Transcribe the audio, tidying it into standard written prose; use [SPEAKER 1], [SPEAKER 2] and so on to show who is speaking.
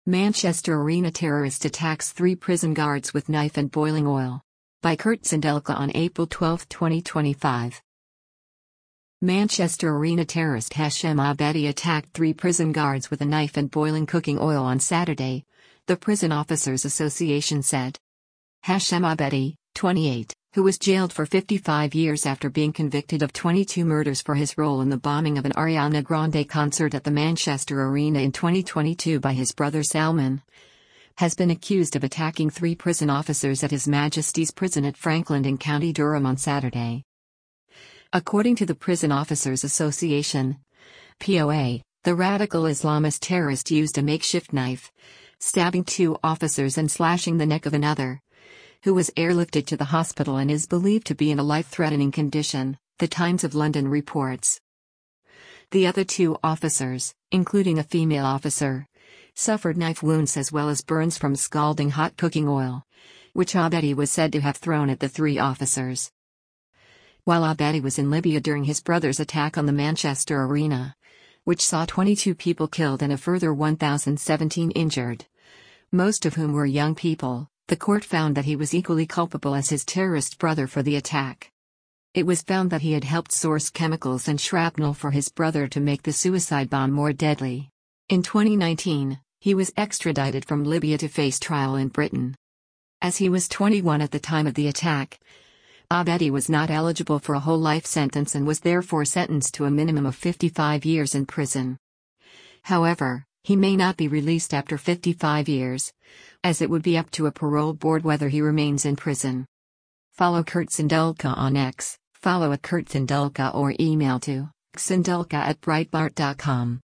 [SPEAKER 1] Manchester Arena terrorist attacks 3 prison guards with knife and boiling oil. By Kurt Sindelka on April 12, 2025. Manchester Arena terrorist Hashem Abedi attacked 3 prison guards with a knife and boiling cooking oil on Saturday, the Prison Officers Association said. Hashem Abedi, 28, who was jailed for 55 years after being convicted of 22 murders for his role in the bombing of an Ariana Grande concert at the Manchester Arena in 2022 by his brother Salman, has been accused of attacking 3 prison officers at His Majesty's Prison at Frankland in County Durham on Saturday. According to the Prison Officers Association, POA, the radical Islamist terrorist used a makeshift knife, stabbing 2 officers and slashing the neck of another, who was airlifted to the hospital and is believed to be in a life-threatening condition, The Times of London reports. The other 2 officers, including a female officer, suffered knife wounds as well as burns from scalding hot cooking oil, which Abedi was said to have thrown at the 3 officers. While Abedi was in Libya during his brother's attack on the Manchester Arena, which saw 22 people killed and a further 1,017 injured, most of whom were young people, the court found that he was equally culpable as his terrorist brother for the attack. It was found that he had helped source chemicals and shrapnel for his brother to make the suicide bomb more deadly. In 2019, he was extradited from Libya to face trial in Britain. As he was 21 at the time of the attack, Abedi was not eligible for a whole life sentence and was therefore sentenced to a minimum of 55 years in prison. However, he may not be released after 55 years, as it would be up to a parole board whether he remains in prison. Follow Kurt Sindelka on X, follow @KurtSindelka or email to sindelka@breitbart.com.